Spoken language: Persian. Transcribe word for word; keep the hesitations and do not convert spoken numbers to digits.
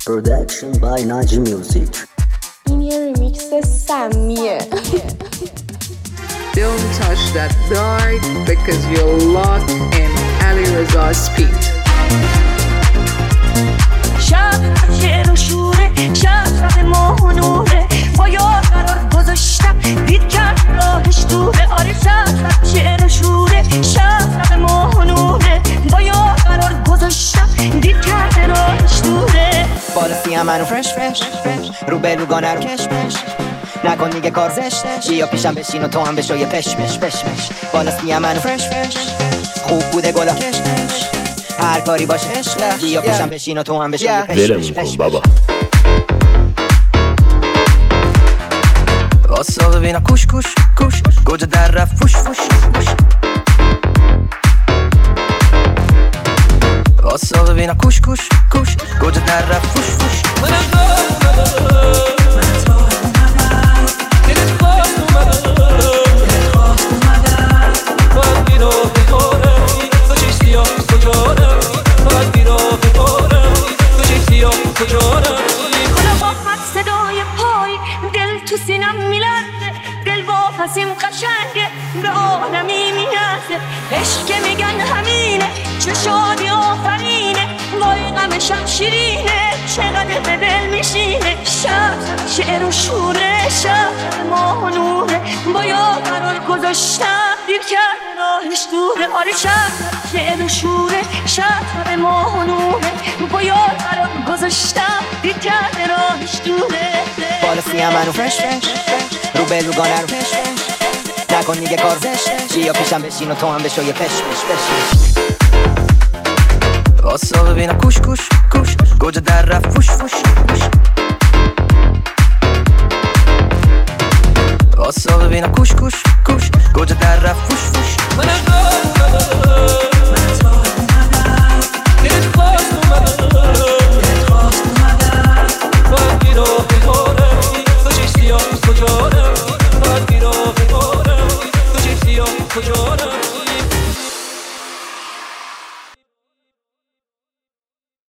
Production by Naji Music. این یه ریمیکس سمیه. Don't touch that dart because you're locked in Ali Reza's feet. شب شعر و شوره، شب رق ماه و نوره، با یار قرار گذاشتم دید کرد راهش دوره. آره شب شعر و شوره، شب رق ماه و نوره، با یار قرار گذاشتم دید کرد راهش دوره. بالا سیم منو فرش فرش رو به روگانه رو کشمش نکن دیگه کار زشتش، بیا پیشم بشین و تو هم بشو یه پشمش پشمش. بالا سیم منو فرش فرش خوب بوده گلا کشمش، هر کاری باشه عشقه، بیا پیشم بشین و تو هم بشو یه پشمش پشمش. بابا آسا ببینم کوش کوش کوش گوجه در رفت فوش فوش فوش. آسا ببینم کوش کوش کوش گوجه در رفت فوش فوش. صدای پای دل تو سینم میلرزه، دل با پسیم قشنگه به آدمی میرسه. عشق میگن همینه چه شادی آفرینه، وای غمشم شیرینه چقدر به دل میشینه. شب شعر و شوره، شب ماه و نوره، با یار قرار گذاشتم دیر کرد راهش دوره. آره شب شعر و شوره، شب ماه و نوره، با یار قرار گذاشتم دیر کرد راهش دوره. بالا سیم منو فرش فرش رو به روگانه رو پش پش نکن دیگه کار زشتش، بیا پیشم بشین و تو هم بشو یه پشمش پشمش. آسا ببینم کوش کوش کوش گوجه در رفت فوش فوش فوش. آسا ببینم کوش کوش کوش گوجه در رفت فوش فوش. کجا